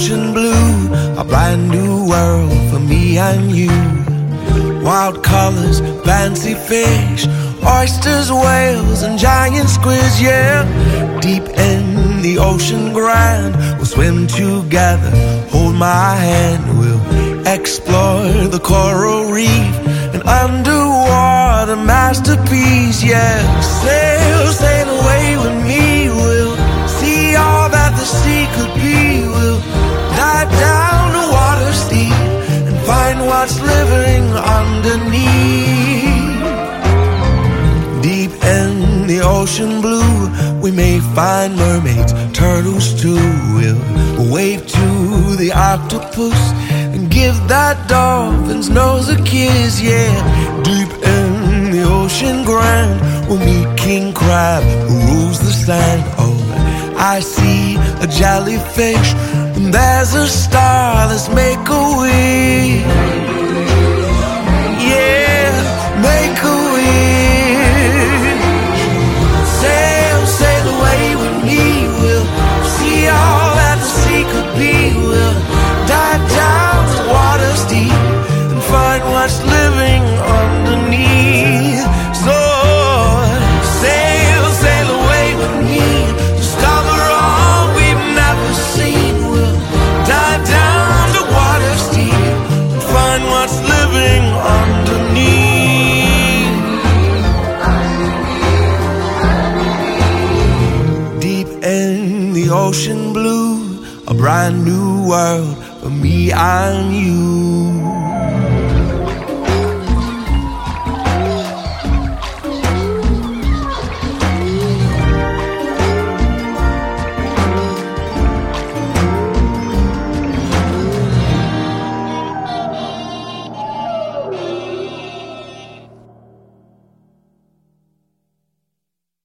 ocean blue, a brand new world for me and you. Wild colors, fancy fish, oysters, whales, and giant squids, yeah. Deep in the ocean grand, we'll swim together, hold my hand. We'll explore the coral reef, an underwater masterpiece, yeah. Sail, sail away with me, we'll see all that the sea could be. We'll dive down the water's deep and find what's living underneath. Deep in the ocean blue, we may find mermaids, turtles too. We'll wave to the octopus and give that dolphin's nose a kiss, yeah. Deep in the ocean grand, we'll meet King Crab who rules the sand. Oh, I see a jellyfish, and there's a star, let's make a wish. Yeah, make a wish. Sail, sail away with me, we'll see all that the sea could be. We'll dive down the water's deep and find what's living underneath. So sail, sail away with me, discover all we've never seen. We'll dive down the water's deep and find what's living underneath. Deep in the ocean blue, a brand new world for me and you.